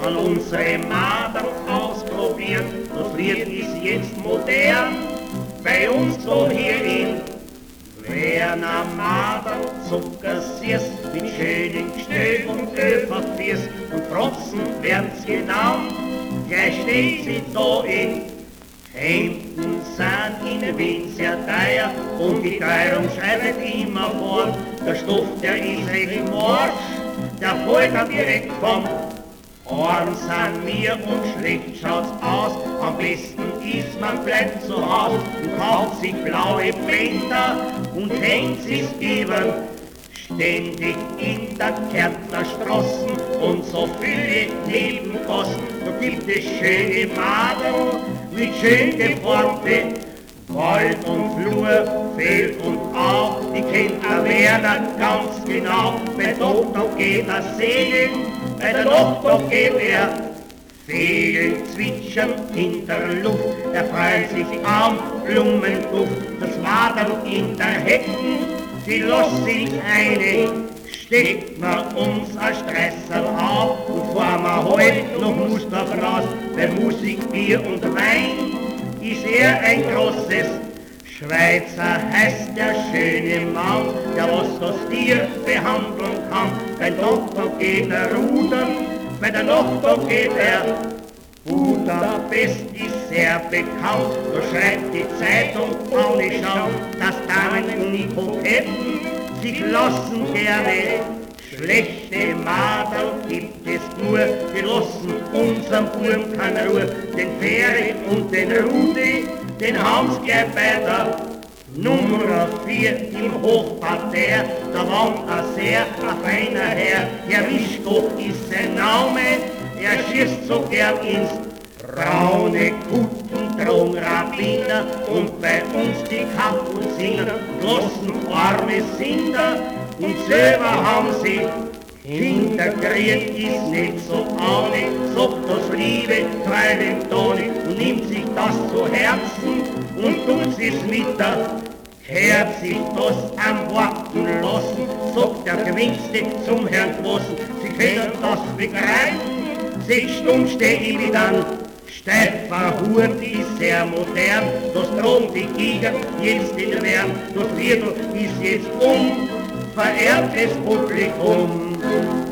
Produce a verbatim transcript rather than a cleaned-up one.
an unsere Mader ausprobieren. Das Lied ist jetzt modern, bei uns so hier in Werner Mader Zuckersierst, mit schönen Gestell und Öl verfierst und Protzen werd's genau, gleich steht sie da in Hemden sind in Wien sehr teuer und die Teuerung schreibt immer vor. Der Stoff, der ist recht morsch, der fällt dann direkt vom Ohren sind mir und schlecht schaut's aus. Am besten ist, man bleibt zu Haus und kauft sich blaue Bänder und hängt sich eben ständig in der Kärntner Straßen und so viele Nebenkosten. Da gibt es schöne Madeln mit schön geformte Gold und Flur, Fell und Au. Die kennt der Werner ganz genau. Bei Doktor geht er segeln, bei der Nacht geht er Vögel zwitschern in der Luft, erfreuen sich am Blumenduft. Das Madel in der Hecken, die lässt sich eine, steckt man uns ein Stresserl auf und fahren wir heute noch Mustergras. Bei Musik, Bier und Wein ist er ein großes Schweizer, heißt der schöne Mann, der was das Tier behandeln kann. Beim Doktor geht er rudern, bei der Nacht geht er Budapest ist sehr bekannt, da schreibt die Zeitung auch nicht schauen, dass Damen und Koketten sich lassen gerne. Schlechte Madel gibt es nur, die lassen unserem Burm keine Ruhe. Den Fähre und den Rudi, den haben's gleich bei der Nummer vier im Hochparterre. Da wohnt ein sehr ein feiner Herr, Herr Wischgott ist sein Name. Er schießt so gern ins braune Kutten, Rabbiner und bei uns die Kapuzinger, bloßen arme Sinder und selber haben sie Kinderkrieg ist nicht so ahne, sagt das liebe kleine Toni und nimmt sich das zu Herzen und tut sich's mit der Herz sich das am Worten lassen, sagt der Gewinnste zum Herrn Großen, sie können das begreifen. Sechs Stunden steh ich mich dann steif verhurt, ist sehr modern. Das drohen die Giger jetzt in Wern. Das Viertel ist jetzt um, verehrtes Publikum.